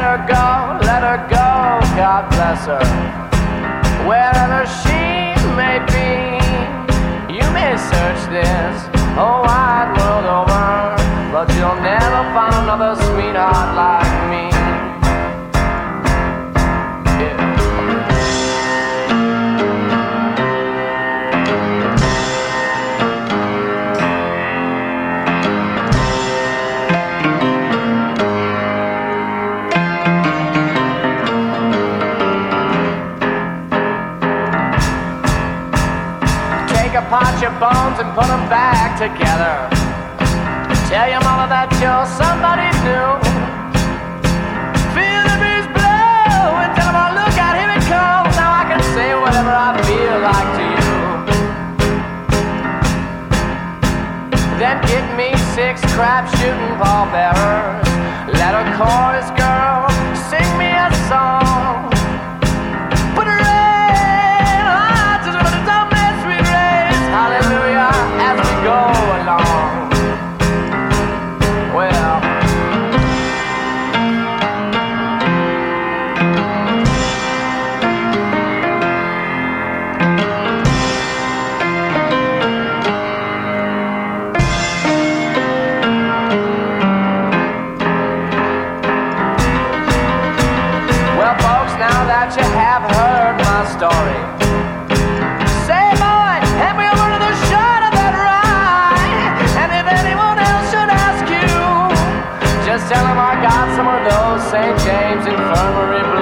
her go, God bless her. Wherever she may be, you may search this whole wide world over, but you'll never find another sweetheart like me. Pot your bones and put them back together. Tell your mama that you're somebody new. Feel the breeze blow and tell them, oh look out, here it comes. Now I can say whatever I feel like to you. Then get me 6 crap shooting pallbearers. Let a chorus girl sing me a song. Put her in hearts is what it's all meant. Hallelujah, as we go along. Well, folks, now that you have heard my story, just tell him I got some of those St. James Infirmary blues.